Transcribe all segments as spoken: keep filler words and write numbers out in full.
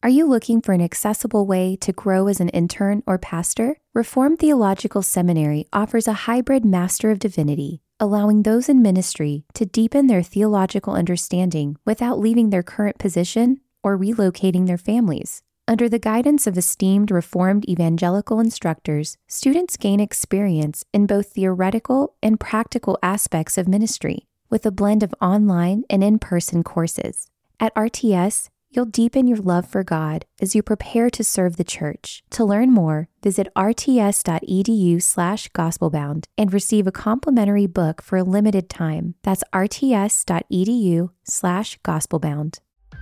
Are you looking for an accessible way to grow as an intern or pastor? Reformed Theological Seminary offers a hybrid Master of Divinity, allowing those in ministry to deepen their theological understanding without leaving their current position or relocating their families. Under the guidance of esteemed Reformed evangelical instructors, students gain experience in both theoretical and practical aspects of ministry, with a blend of online and in-person courses. At R T S, you'll deepen your love for God as you prepare to serve the church. To learn more, visit rts.edu slash gospelbound and receive a complimentary book for a limited time. That's rts.edu slash gospelbound.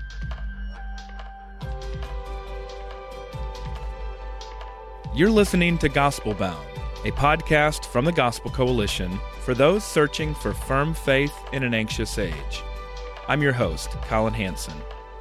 You're listening to Gospel Bound, a podcast from the Gospel Coalition for those searching for firm faith in an anxious age. I'm your host, Colin Hanson.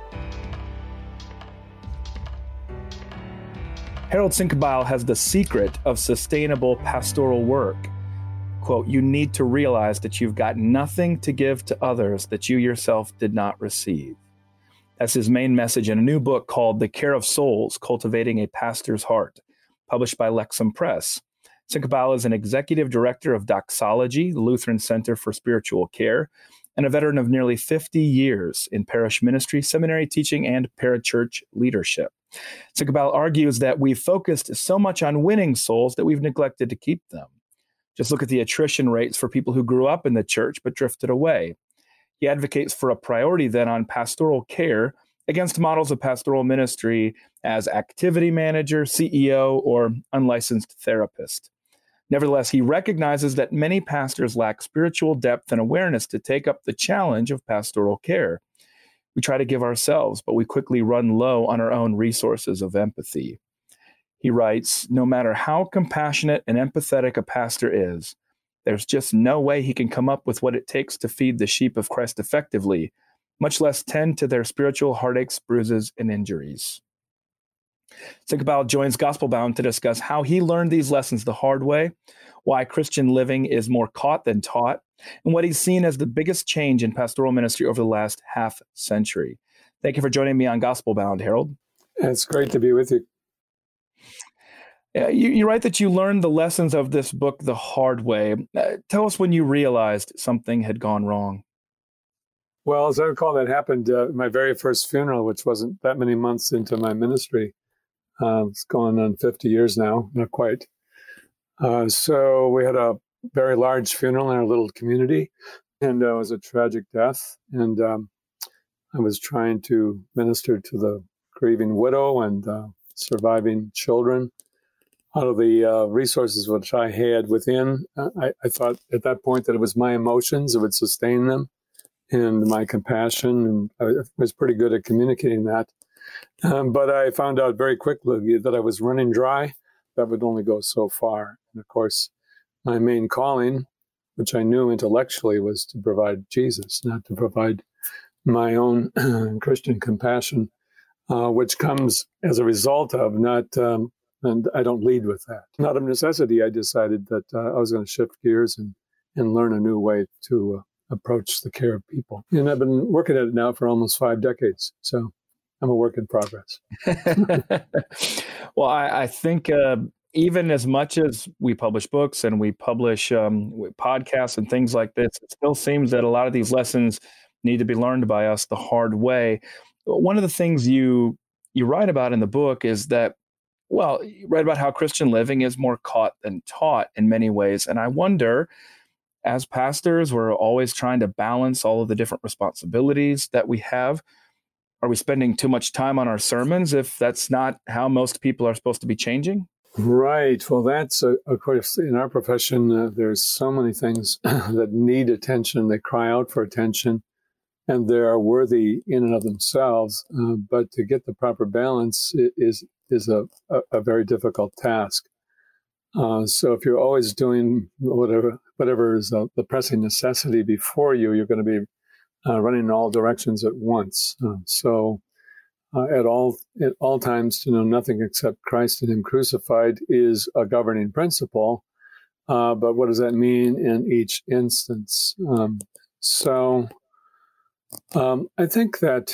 Harold Senkbeil has the secret of sustainable pastoral work. Quote, "You need to realize that you've got nothing to give to others that you yourself did not receive." That's his main message in a new book called The Care of Souls, Cultivating a Pastor's Heart, published by Lexham Press. Senkbeil is an executive director of Doxology, the Lutheran Center for Spiritual Care, and a veteran of nearly fifty years in parish ministry, seminary teaching, and parachurch leadership. Senkbeil argues that we've focused so much on winning souls that we've neglected to keep them. Just look at the attrition rates for people who grew up in the church but drifted away. He advocates for a priority then on pastoral care against models of pastoral ministry as activity manager, C E O, or unlicensed therapist. Nevertheless, he recognizes that many pastors lack spiritual depth and awareness to take up the challenge of pastoral care. We try to give ourselves, but we quickly run low on our own resources of empathy. He writes, "No matter how compassionate and empathetic a pastor is, there's just no way he can come up with what it takes to feed the sheep of Christ effectively, much less tend to their spiritual heartaches, bruises, and injuries." Senkbeil joins Gospel Bound to discuss how he learned these lessons the hard way, why Christian living is more caught than taught, and what he's seen as the biggest change in pastoral ministry over the last half century. Thank you for joining me on Gospel Bound, Harold. It's great to be with you. Uh, you, you write that you learned the lessons of this book the hard way. Uh, tell us when you realized something had gone wrong. Well, as I recall, that happened uh, at my very first funeral, which wasn't that many months into my ministry. Uh, it's going on fifty years now, not quite. Uh, so we had a very large funeral in our little community, and uh, it was a tragic death. And um, I was trying to minister to the grieving widow and uh, surviving children. Out of the uh, resources which I had within, uh, I, I thought at that point that it was my emotions that would sustain them and my compassion, and I was pretty good at communicating that. Um, but I found out very quickly that I was running dry. That would only go so far. And of course, my main calling, which I knew intellectually, was to provide Jesus, not to provide my own Christian compassion, uh, which comes as a result of not, um, and I don't lead with that. Not of necessity, I decided that uh, I was going to shift gears and, and learn a new way to uh, approach the care of people. And I've been working at it now for almost five decades. So I'm a work in progress. Well, I, I think uh, even as much as we publish books and we publish um, podcasts and things like this, it still seems that a lot of these lessons need to be learned by us the hard way. One of the things you you write about in the book is that, well, you write about how Christian living is more caught than taught in many ways. And I wonder, as pastors, we're always trying to balance all of the different responsibilities that we have. Are we spending too much time on our sermons if that's not how most people are supposed to be changing? Right. Well, that's, uh, of course, in our profession, uh, there's so many things that need attention. They cry out for attention, and they are worthy in and of themselves. Uh, but to get the proper balance is is a, a, a very difficult task. Uh, so if you're always doing whatever whatever is uh, the pressing necessity before you, you're going to be Uh, running in all directions at once. Uh, so uh, at all at all times to know nothing except Christ and Him crucified is a governing principle. Uh, but what does that mean in each instance? Um, so um, I think that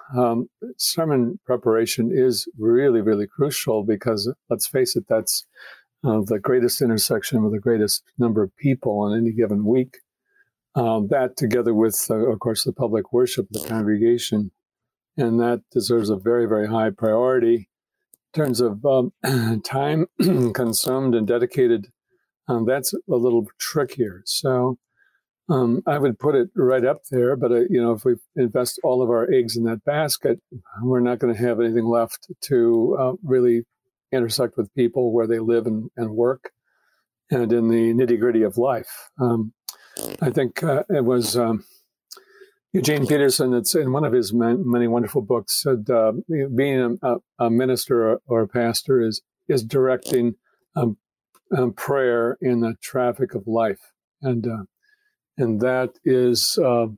um, sermon preparation is really, really crucial because, let's face it, that's uh, the greatest intersection with the greatest number of people on any given week. Um, that together with, uh, of course, the public worship of the congregation, and that deserves a very, very high priority in terms of um, time consumed and dedicated. Um, that's a little trickier. So um, I would put it right up there. But, uh, you know, if we invest all of our eggs in that basket, we're not going to have anything left to uh, really intersect with people where they live and, and work and in the nitty gritty of life. Um, I think uh, it was um, Eugene Peterson that's in one of his many wonderful books said uh, being a, a minister or, or a pastor is is directing um, um, prayer in the traffic of life, and uh, and that is, uh,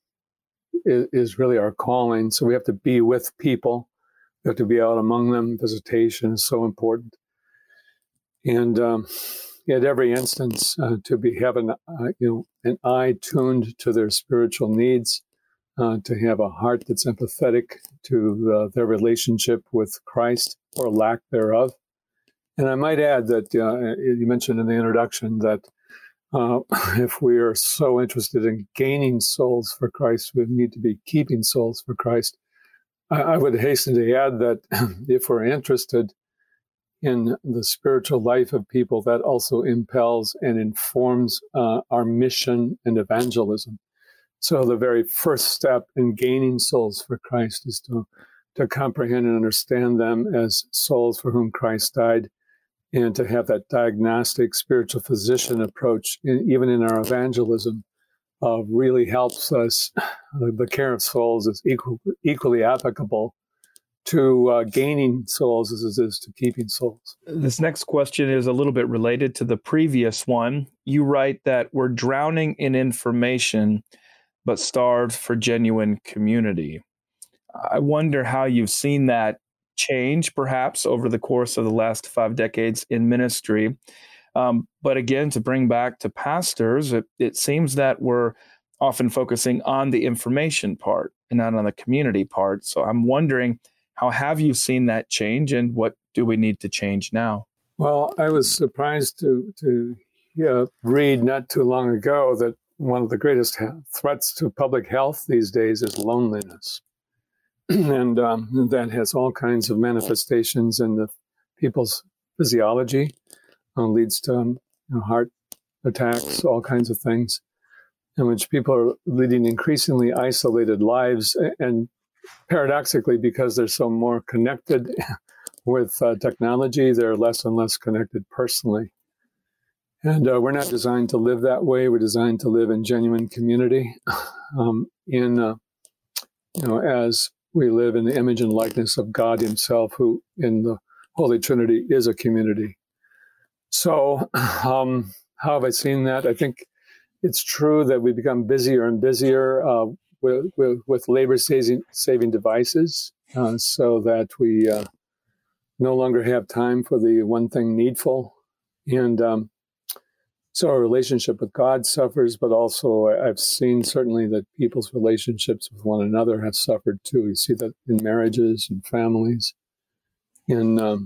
is is really our calling. So we have to be with people, we have to be out among them. Visitation is so important, and um, at every instance uh, to be having uh, you know an eye tuned to their spiritual needs. Uh, to have a heart that's empathetic to uh, their relationship with Christ or lack thereof. And I might add that uh, you mentioned in the introduction that uh, if we are so interested in gaining souls for Christ, we need to be keeping souls for Christ. I, I would hasten to add that if we're interested in the spiritual life of people, that also impels and informs uh, our mission and evangelism. So the very first step in gaining souls for Christ is to, to comprehend and understand them as souls for whom Christ died, and to have that diagnostic spiritual physician approach, in, even in our evangelism, uh, really helps us. The care of souls is equal, equally applicable to uh, gaining souls as it is to keeping souls. This next question is a little bit related to the previous one. You write that we're drowning in information but starved for genuine community. I wonder how you've seen that change, perhaps, over the course of the last five decades in ministry. Um, but again, to bring back to pastors, it, it seems that we're often focusing on the information part and not on the community part. So I'm wondering, how have you seen that change, and what do we need to change now? Well, I was surprised to, to yeah, read not too long ago that one of the greatest threats to public health these days is loneliness. and um, that has all kinds of manifestations in the people's physiology, uh, leads to um, you know, heart attacks, all kinds of things, in which people are leading increasingly isolated lives. And paradoxically, because they're so more connected with uh, technology, they're less and less connected personally. And uh, we're not designed to live that way. We're designed to live in genuine community, um, in uh, you know, as we live in the image and likeness of God Himself, who in the Holy Trinity is a community. So, um, how have I seen that? I think it's true that we become busier and busier uh, with, with, with labor-saving saving devices, uh, so that we uh, no longer have time for the one thing needful, and um, so our relationship with God suffers, but also I've seen certainly that people's relationships with one another have suffered too. You see that in marriages and families, in um,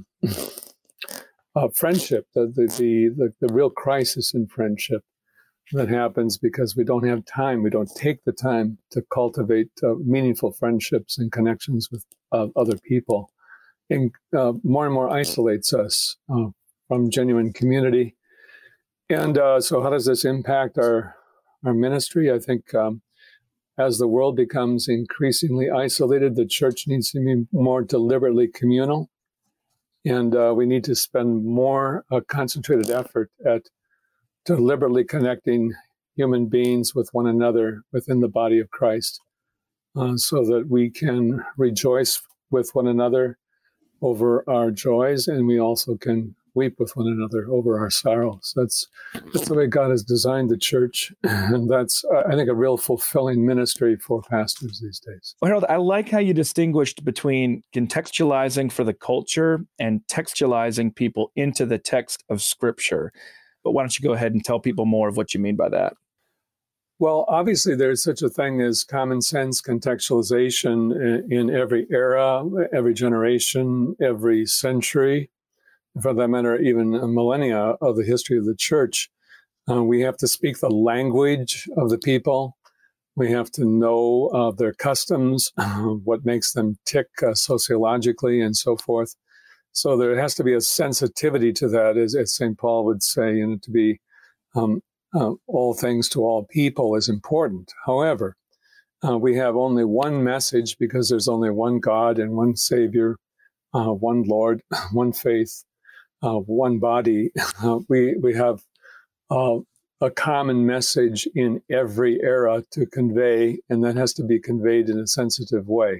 uh, friendship, the, the, the, the real crisis in friendship that happens because we don't have time. We don't take the time to cultivate uh, meaningful friendships and connections with uh, other people, and uh, more and more isolates us uh, from genuine community. And uh, so how does this impact our our ministry? I think um, as the world becomes increasingly isolated, the church needs to be more deliberately communal. And uh, we need to spend more uh, concentrated effort at deliberately connecting human beings with one another within the body of Christ, uh, so that we can rejoice with one another over our joys, and we also can weep with one another over our sorrows. That's that's the way God has designed the church, and that's, uh, I think, a real fulfilling ministry for pastors these days. Well, Harold, I like how you distinguished between contextualizing for the culture and textualizing people into the text of Scripture. But why don't you go ahead and tell people more of what you mean by that? Well, obviously, there's such a thing as common sense contextualization in, in every era, every generation, every century, for that matter, even a millennia of the history of the church. Uh, we have to speak the language of the people. We have to know uh, their customs, what makes them tick uh, sociologically, and so forth. So there has to be a sensitivity to that, as, as Saint Paul would say, you know, to be um, uh, all things to all people is important. However, uh, we have only one message because there's only one God and one Savior, uh, one Lord, one faith, uh, one body. Uh, we we have uh, a common message in every era to convey, and that has to be conveyed in a sensitive way.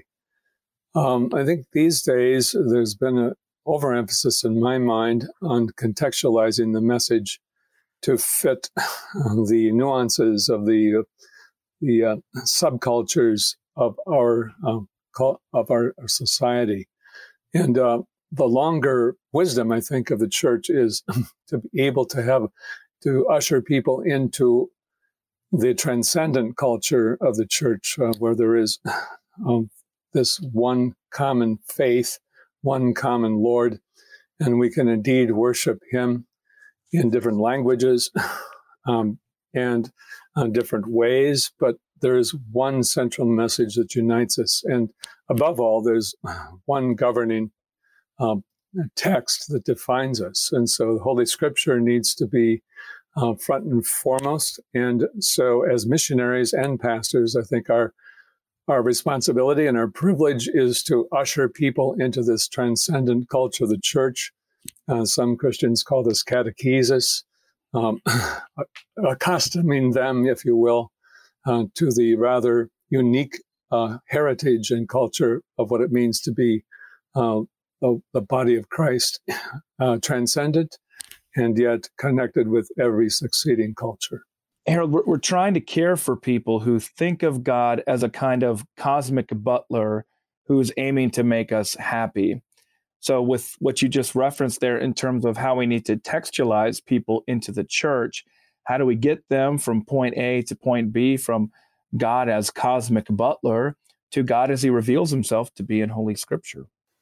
Um, I think these days there's been an overemphasis in my mind on contextualizing the message to fit the nuances of the the uh, subcultures of our uh, of our, our society, and uh, the longer wisdom I think of the church is to be able to have to usher people into the transcendent culture of the church, uh, where there is um, this one common faith, one common Lord, and we can indeed worship Him in different languages um, and uh, different ways, but there is one central message that unites us. And above all, there's one governing um, text that defines us. And so the Holy Scripture needs to be uh, front and foremost. And so as missionaries and pastors, I think our our responsibility and our privilege is to usher people into this transcendent culture of the church. Uh, some Christians call this catechesis, um, accustoming them, if you will, uh, to the rather unique uh, heritage and culture of what it means to be uh, the, the body of Christ, uh, transcendent and yet connected with every succeeding culture. Harold, we're, we're trying to care for people who think of God as a kind of cosmic butler who's aiming to make us happy. So with what you just referenced there in terms of how we need to textualize people into the church, how do we get them from point A to point B, from God as cosmic butler to God as He reveals Himself to be in Holy Scripture?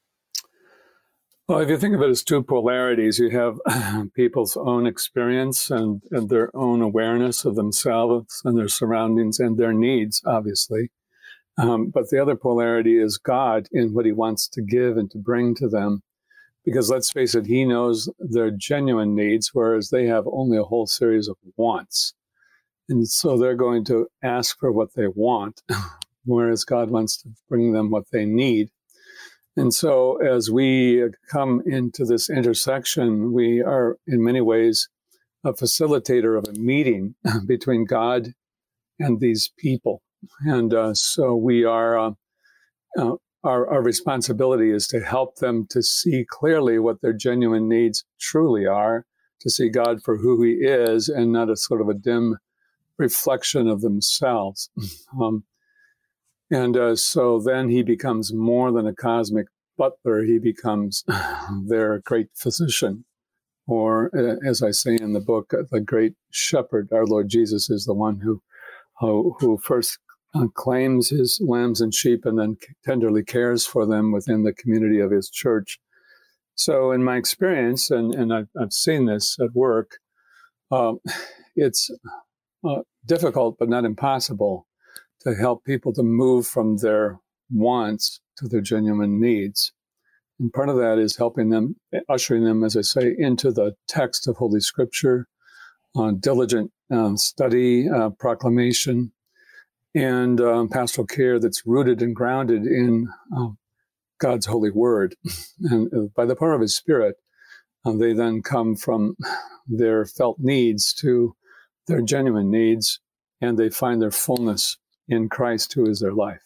Well, if you think of it as two polarities, you have people's own experience and, and their own awareness of themselves and their surroundings and their needs, obviously. Um, but the other polarity is God in what He wants to give and to bring to them. Because let's face it, He knows their genuine needs, whereas they have only a whole series of wants. And so they're going to ask for what they want, whereas God wants to bring them what they need. And so as we come into this intersection, we are in many ways a facilitator of a meeting between God and these people. And uh, so we are, uh, uh, our, our responsibility is to help them to see clearly what their genuine needs truly are, to see God for who He is and not a sort of a dim reflection of themselves. um, And uh, so then He becomes more than a cosmic butler. He becomes their great physician, or uh, as I say in the book, the great shepherd. Our Lord Jesus is the one who who, who first uh, claims His lambs and sheep and then tenderly cares for them within the community of His church. So in my experience, and, and I've, I've seen this at work, um, it's uh, difficult but not impossible to help people to move from their wants to their genuine needs. And part of that is helping them, ushering them, as I say, into the text of Holy Scripture, uh, diligent uh, study, uh, proclamation, and um, pastoral care that's rooted and grounded in uh, God's holy word. And uh, by the power of His Spirit, uh, they then come from their felt needs to their genuine needs, and they find their fullness in Christ, who is their life.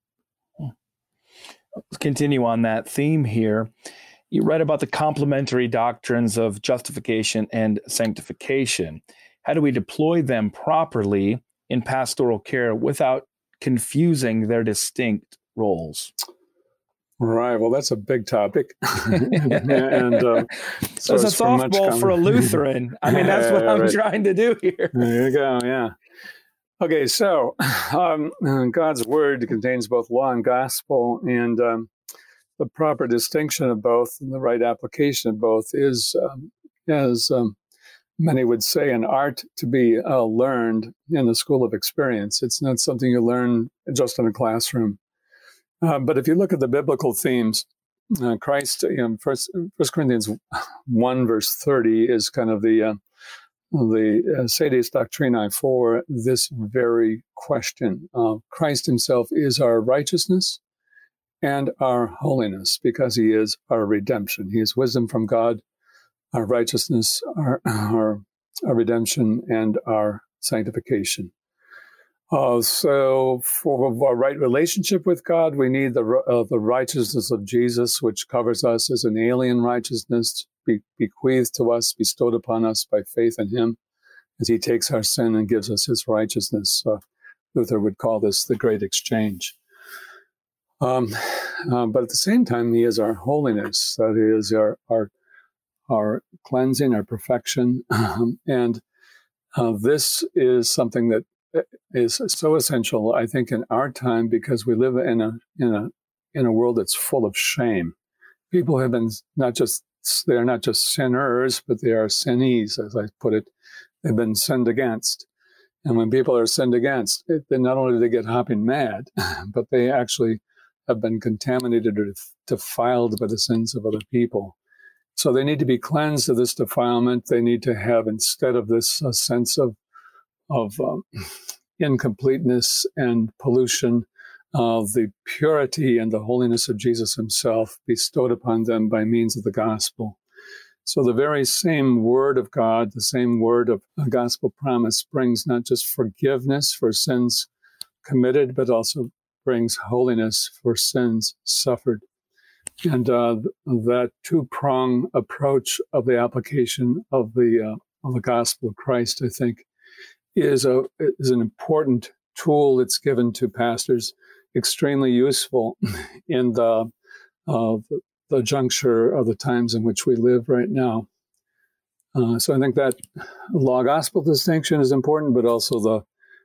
Let's continue on that theme here. You write about the complementary doctrines of justification and sanctification. How do we deploy them properly in pastoral care without confusing their distinct roles? Right. Well, that's a big topic. and uh, so it's a softball for a Lutheran. I mean, that's what I'm right. trying to do here. There you go. Yeah. Okay, so um, God's word contains both law and gospel, and um, the proper distinction of both and the right application of both is, um, as um, many would say, an art to be uh, learned in the school of experience. It's not something you learn just in a classroom. Uh, but if you look at the biblical themes, uh, Christ, you know, First, First Corinthians one verse thirty is kind of the uh, the uh, Sedes Doctrinae for this very question. Uh, Christ himself is our righteousness and our holiness because he is our redemption. He is wisdom from God, our righteousness, our, our, our redemption, and our sanctification. Uh, so for our right relationship with God, we need the uh, the righteousness of Jesus, which covers us as an alien righteousness, be, bequeathed to us, bestowed upon us by faith in him, as he takes our sin and gives us his righteousness. Uh, Luther would call this the great exchange. Um, uh, but at the same time, he is our holiness, that is our our, our cleansing, our perfection. Um, and uh, this is something that is so essential, I think, in our time, because we live in a in a in a world that's full of shame. People have been not just they are not just sinners, but they are sinnees, as I put it. They've been sinned against, and when people are sinned against, it, then not only do they get hopping mad, but they actually have been contaminated or defiled by the sins of other people. So they need to be cleansed of this defilement. They need to have, instead of this, a sense of of um, incompleteness and pollution, of the purity and the holiness of Jesus himself bestowed upon them by means of the gospel. So the very same word of God, the same word of a gospel promise, brings not just forgiveness for sins committed, but also brings holiness for sins suffered. And uh, that two-prong approach of the application of the uh, of the gospel of Christ, I think, is a is an important tool that's given to pastors, extremely useful in the, uh, the the juncture of the times in which we live right now. Uh, so I think that law-gospel distinction is important, but also the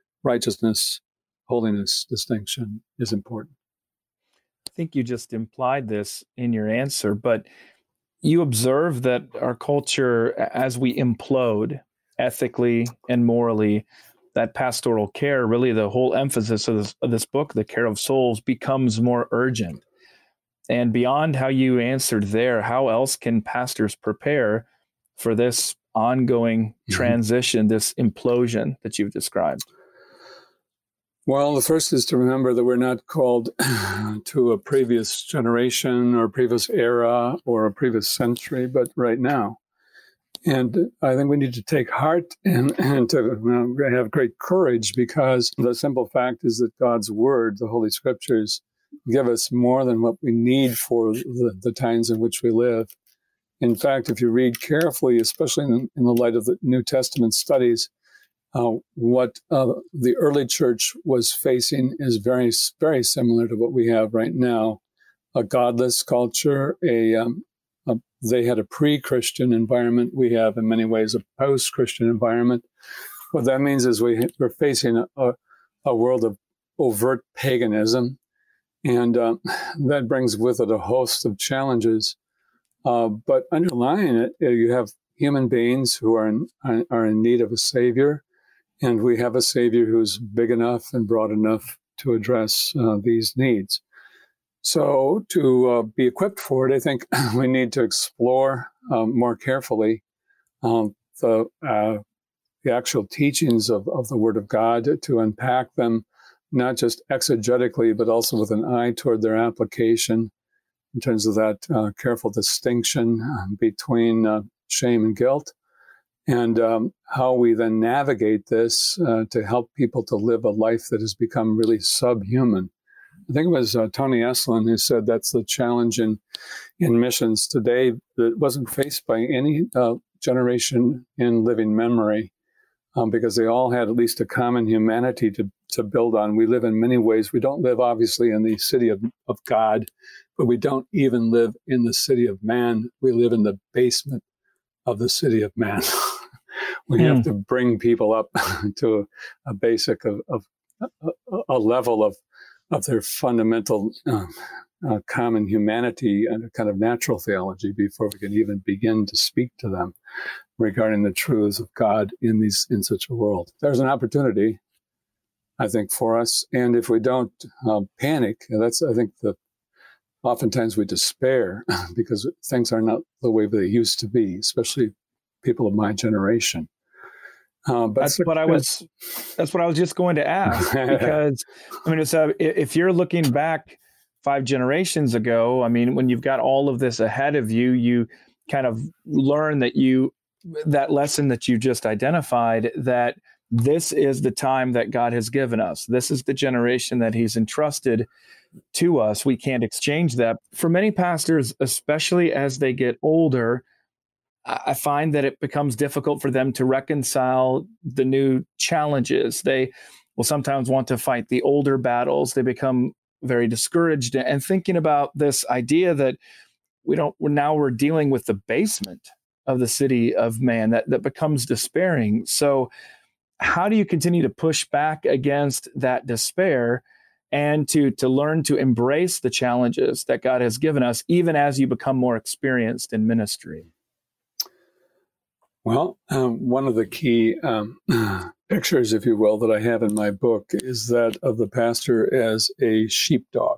righteousness-holiness distinction is important. I think you just implied this in your answer, but you observe that our culture, as we implode ethically and morally, that pastoral care, really the whole emphasis of this, of this book, The Care of Souls, becomes more urgent. And beyond how you answered there, how else can pastors prepare for this ongoing mm-hmm. transition, this implosion that you've described? Well, the first is to remember that we're not called to a previous generation or previous era or a previous century, but right now. And I think we need to take heart and, and to you know, have great courage, because the simple fact is that God's word, the Holy Scriptures, give us more than what we need for the, the times in which we live. In fact, if you read carefully, especially in, in the light of the New Testament studies, uh, what uh, the early church was facing is very, very similar to what we have right now. A godless culture, a, um, a they had a pre-Christian environment. We have, in many ways, a post-Christian environment. What that means is we, we're facing a, a world of overt paganism, and uh, that brings with it a host of challenges. Uh, but underlying it, you have human beings who are in, are in need of a savior, and we have a savior who's big enough and broad enough to address uh, these needs. So to uh, be equipped for it, I think we need to explore um, more carefully um, the uh, the actual teachings of, of the Word of God, to unpack them, not just exegetically, but also with an eye toward their application in terms of that uh, careful distinction between uh, shame and guilt, and um, how we then navigate this uh, to help people to live a life that has become really subhuman. I think it was uh, Tony Esolen who said that's the challenge in, in missions today that wasn't faced by any uh, generation in living memory, um, because they all had at least a common humanity to, to build on. We live in many ways. We don't live, obviously, in the city of, of God, but we don't even live in the city of man. We live in the basement of the city of man. We Hmm. have to bring people up to a, a basic of, of a, a level of of their fundamental uh, uh, common humanity and a kind of natural theology before we can even begin to speak to them regarding the truths of God in these in such a world. There's an opportunity, I think, for us, and if we don't uh, panic, that's I think the oftentimes we despair because things are not the way they used to be, especially people of my generation. Uh, but That's what I was. That's what I was just going to ask. Because I mean, it's a, if you're looking back five generations ago, I mean, when you've got all of this ahead of you, you kind of learn that you that lesson that you just identified, that this is the time that God has given us. This is the generation that He's entrusted to us. We can't exchange that. For many pastors, especially as they get older, I find that it becomes difficult for them to reconcile the new challenges. They will sometimes want to fight the older battles. They become very discouraged and thinking about this idea that we don't, we're now we're dealing with the basement of the city of man, that, that becomes despairing. So how do you continue to push back against that despair and to, to learn to embrace the challenges that God has given us, even as you become more experienced in ministry? Well, um, one of the key um, pictures, if you will, that I have in my book is that of the pastor as a sheepdog.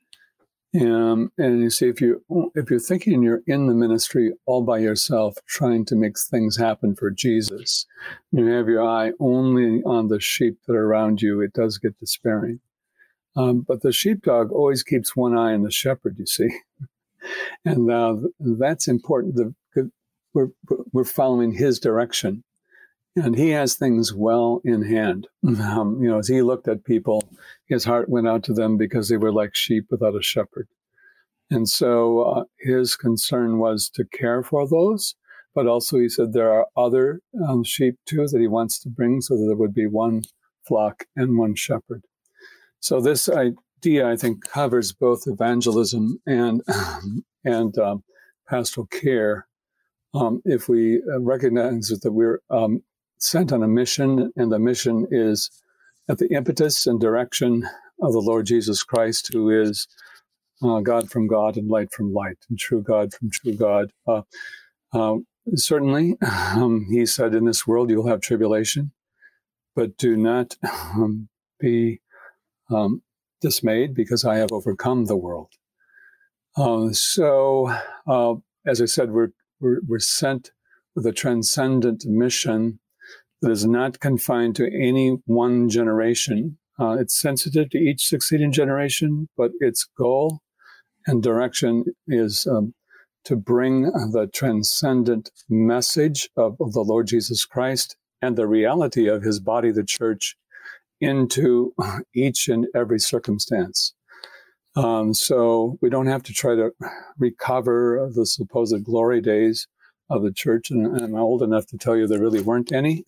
Um, and you see, if you if you're thinking you're in the ministry all by yourself, trying to make things happen for Jesus, you have your eye only on the sheep that are around you, it does get despairing. Um, but the sheepdog always keeps one eye on the shepherd, you see, and uh, that's important. The, We're, we're following his direction, and he has things well in hand. Um, you know, as he looked at people, his heart went out to them because they were like sheep without a shepherd. And so uh, his concern was to care for those, but also he said there are other um, sheep too that he wants to bring so that there would be one flock and one shepherd. So this idea, I think, covers both evangelism and, and um, pastoral care. Um, if we recognize that we're um, sent on a mission, and the mission is at the impetus and direction of the Lord Jesus Christ, who is uh, God from God and light from light, and true God from true God. Uh, uh, certainly, um, he said, in this world you'll have tribulation, but do not um, be um, dismayed, because I have overcome the world. Uh, so, uh, as I said, we're We're, we're sent with a transcendent mission that is not confined to any one generation. Uh, it's sensitive to each succeeding generation, but its goal and direction is um, to bring the transcendent message of, of the Lord Jesus Christ and the reality of his body, the church, into each and every circumstance. Um, so we don't have to try to recover the supposed glory days of the church. And, and I'm old enough to tell you there really weren't any.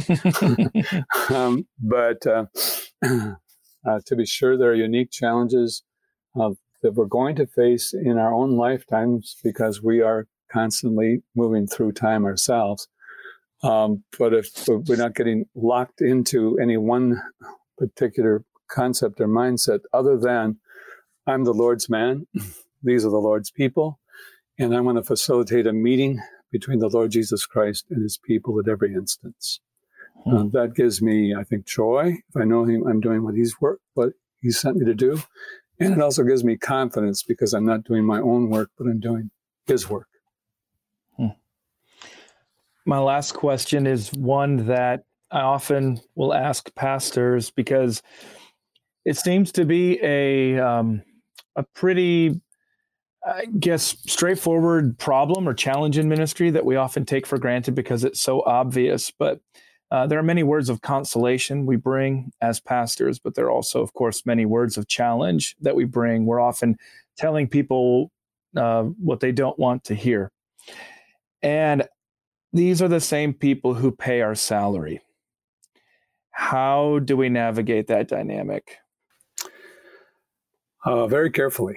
um, but uh, uh, to be sure, there are unique challenges uh, that we're going to face in our own lifetimes because we are constantly moving through time ourselves. Um, but if we're not getting locked into any one particular concept or mindset other than I'm the Lord's man, these are the Lord's people, and I want to facilitate a meeting between the Lord Jesus Christ and his people at every instance. Hmm. Uh, that gives me, I think, joy if I know him, I'm doing what he's work, what he sent me to do. And it also gives me confidence because I'm not doing my own work, but I'm doing his work. Hmm. My last question is one that I often will ask pastors because it seems to be a um, a pretty, I guess, straightforward problem or challenge in ministry that we often take for granted because it's so obvious. But uh, there are many words of consolation we bring as pastors, but there are also, of course, many words of challenge that we bring. We're often telling people uh, what they don't want to hear. And these are the same people who pay our salary. How do we navigate that dynamic? Uh, very carefully.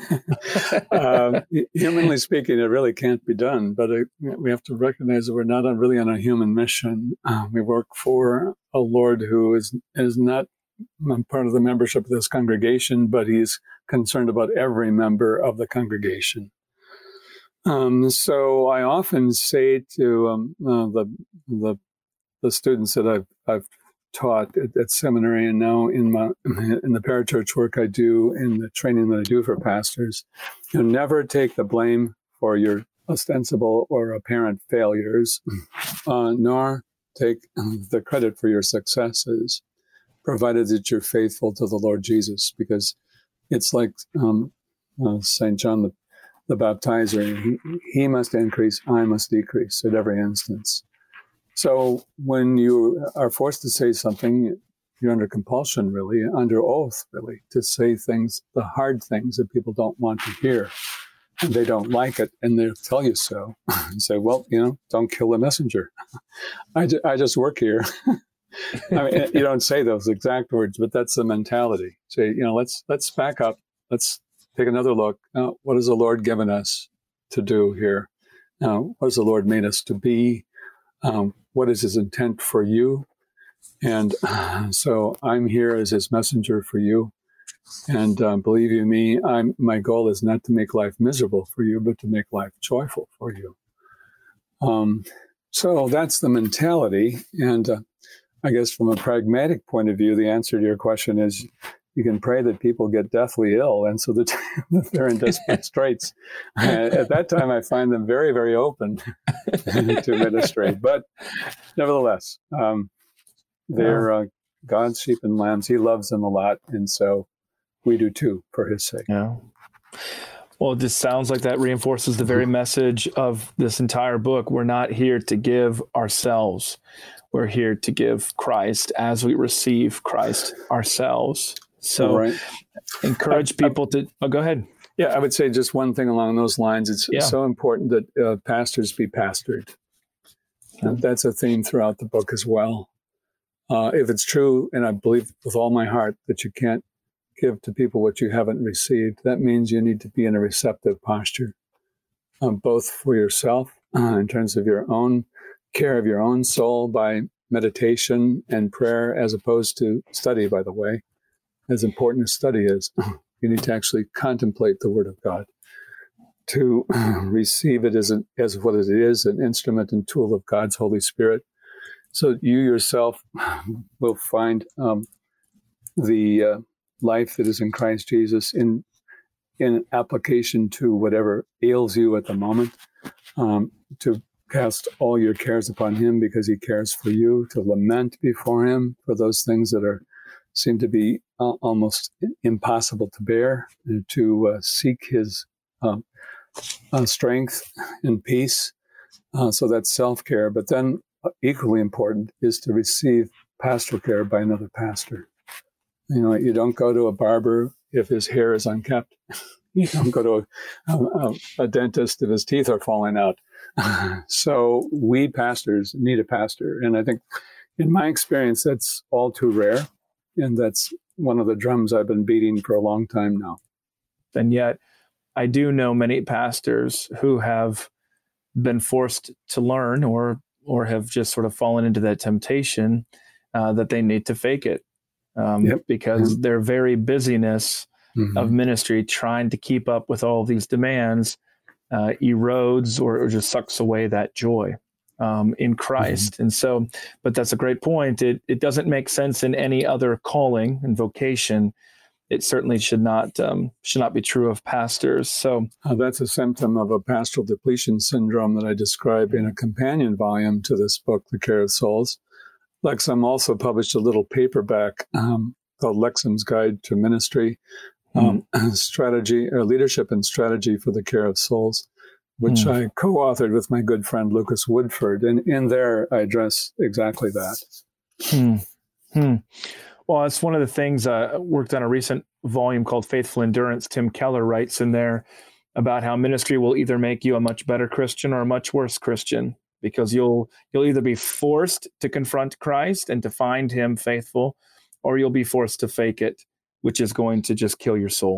uh, humanly speaking, it really can't be done, but it, we have to recognize that we're not on, really on a human mission. Uh, we work for a Lord who is is not part of the membership of this congregation, but he's concerned about every member of the congregation. Um, so I often say to um, uh, the the the students that I've I've taught at, at seminary, and now in my in the parachurch work I do, in the training that I do for pastors, you know, never take the blame for your ostensible or apparent failures, uh, nor take the credit for your successes, provided that you're faithful to the Lord Jesus, because it's like um, uh, Saint John the, the Baptizer, he, he must increase, I must decrease at every instance. So when you are forced to say something, you're under compulsion, really, under oath, really, to say things, the hard things that people don't want to hear. And they don't like it, and they'll tell you so. And say, well, you know, don't kill the messenger. I, ju- I just work here. I mean, you don't say those exact words, but that's the mentality. Say, you know, let's let's back up. Let's take another look. Uh, what has the Lord given us to do here? Uh, what has the Lord made us to be? Um, what is his intent for you? And uh, so I'm here as his messenger for you. And uh, believe you me, I'm, my goal is not to make life miserable for you, but to make life joyful for you. Um, so that's the mentality. And uh, I guess from a pragmatic point of view, the answer to your question is you can pray that people get deathly ill, and so that they're in desperate straits. Uh, at that time, I find them very, very open to ministrate. But nevertheless, um, they're uh, God's sheep and lambs. He loves them a lot, and so we do too, for his sake. Yeah. Well, this sounds like that reinforces the very message of this entire book. We're not here to give ourselves. We're here to give Christ as we receive Christ ourselves. So right. encourage people to, oh, go ahead. Yeah, I would say just one thing along those lines. It's yeah. so important that uh, pastors be pastored. Yeah. That's a theme throughout the book as well. Uh, if it's true, and I believe with all my heart that you can't give to people what you haven't received, that means you need to be in a receptive posture, um, both for yourself, uh, in terms of your own care of your own soul by meditation and prayer, as opposed to study, by the way. As important as study is, you need to actually contemplate the Word of God, to receive it as, an, as what it is, an instrument and tool of God's Holy Spirit, so that you yourself will find um, the uh, life that is in Christ Jesus in in application to whatever ails you at the moment, um, to cast all your cares upon him because he cares for you, to lament before him for those things that are seem to be uh, almost impossible to bear, and to uh, seek his um, uh, strength and peace. Uh, so that's self-care. But then uh, equally important is to receive pastoral care by another pastor. You know, you don't go to a barber if his hair is unkept. You don't go to a, a, a dentist if his teeth are falling out. So we pastors need a pastor. And I think in my experience, that's all too rare. And that's one of the drums I've been beating for a long time now. And yet I do know many pastors who have been forced to learn or or have just sort of fallen into that temptation uh, that they need to fake it. Um, yep. Because mm-hmm. their very busyness mm-hmm. of ministry, trying to keep up with all these demands, uh, erodes or, or just sucks away that joy um, in Christ. Mm-hmm. And so, but that's a great point. It it doesn't make sense in any other calling and vocation. It certainly should not um, should not be true of pastors. So uh, that's a symptom of a pastoral depletion syndrome that I describe in a companion volume to this book, The Care of Souls. Lexham also published a little paperback um, called Lexham's Guide to Ministry, um, mm. Strategy, or Leadership and Strategy for the Care of Souls, which mm. I co-authored with my good friend Lucas Woodford. And in there, I address exactly that. Hmm. Hmm. Well, it's one of the things I uh, worked on a recent volume called Faithful Endurance. Tim Keller writes in there about how ministry will either make you a much better Christian or a much worse Christian, because you'll you'll either be forced to confront Christ and to find him faithful, or you'll be forced to fake it, which is going to just kill your soul.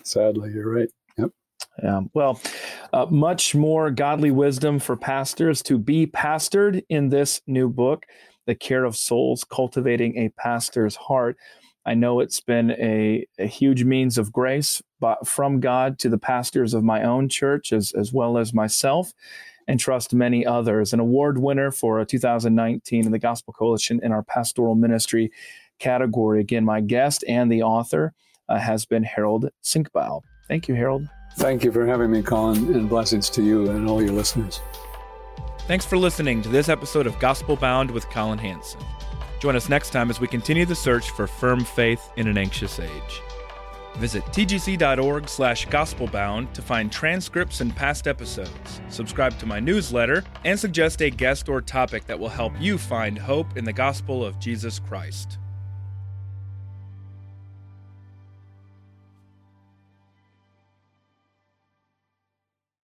Sadly, you're right. Yep. Yeah. Well, uh, much more godly wisdom for pastors to be pastored in this new book, The Care of Souls, Cultivating a Pastor's Heart. I know it's been a, a huge means of grace but from God to the pastors of my own church, as, as well as myself, and trust many others. An award winner for two thousand nineteen in the Gospel Coalition in our pastoral ministry category. Again, my guest and the author uh, has been Harold Sinkbauh. Thank you, Harold. Thank you for having me, Colin, and blessings to you and all your listeners. Thanks for listening to this episode of Gospel Bound with Colin Hansen. Join us next time as we continue the search for firm faith in an anxious age. Visit tgc.org slash gospelbound to find transcripts and past episodes, subscribe to my newsletter, and suggest a guest or topic that will help you find hope in the gospel of Jesus Christ.